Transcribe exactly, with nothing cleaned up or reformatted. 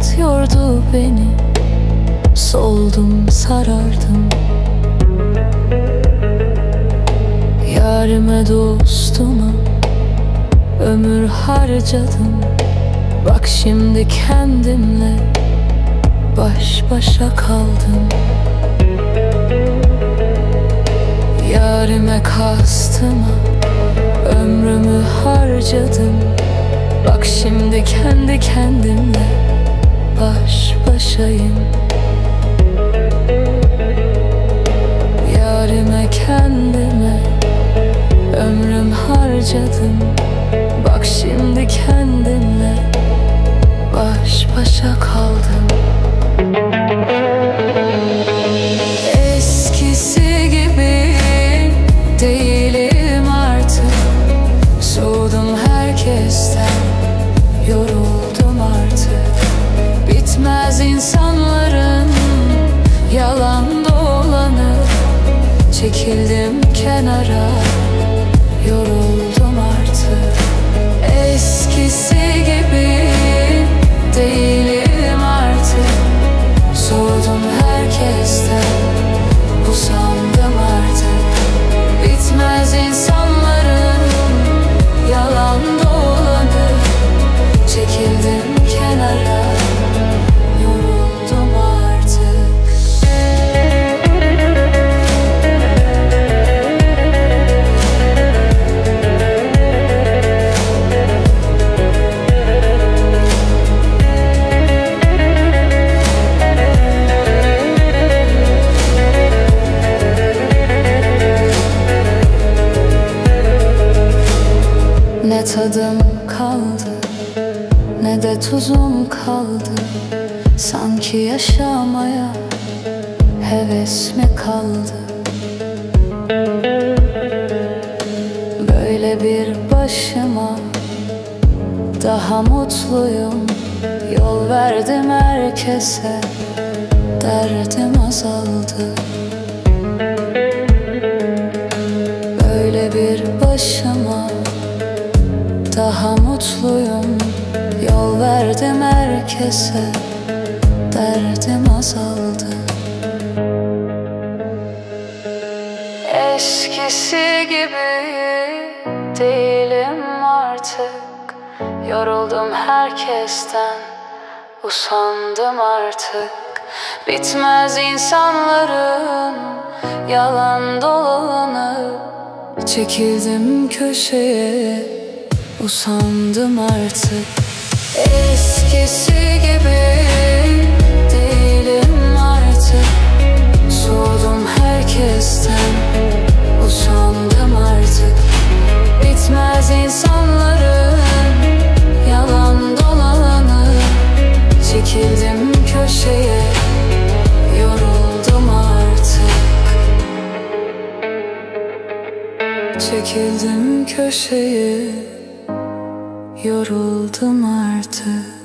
hayat yordu beni. Soldum, sarardım. Yarime, dostuma ömür harcadım. Bak şimdi kendimle baş başa kaldım. Yarime, kastıma ömrümü harcadım. Bak şimdi kendi kendimle baş başayım. Yarime, kendime ömrüm harcadım. Bak şimdi kendimle baş başa kaldım. Eskisi gibi değilim artık. Soğudum herkesten, yoruldum artık. Bitmez insanların yalan dolanı. Çekildim kenara, yoruldum artık. Eskisi gibi değilim artık. Soğudum herkesten, usandım artık. Bitmez insanların yalan dolanı. Çekildim kenara, yoruldum artık. Ne tadım kaldı, ne de tuzum kaldı. Sanki yaşamaya heves mi kaldı? Böyle bir başıma daha mutluyum. Yol verdim herkese, derdim azaldı. Böyle bir başıma daha mutluyum. Yol verdim herkese, derdim azaldı. Eskisi gibi değilim artık. Yoruldum herkesten, usandım artık. Bitmez insanların yalan dolanı. Çekildim köşeye, usandım artık. Eskisi gibi değilim artık. Soğudum herkesten, usandım artık. Bitmez insanların yalan dolanı. Çekildim köşeye, yoruldum artık. Çekildim köşeye, yoruldum artık.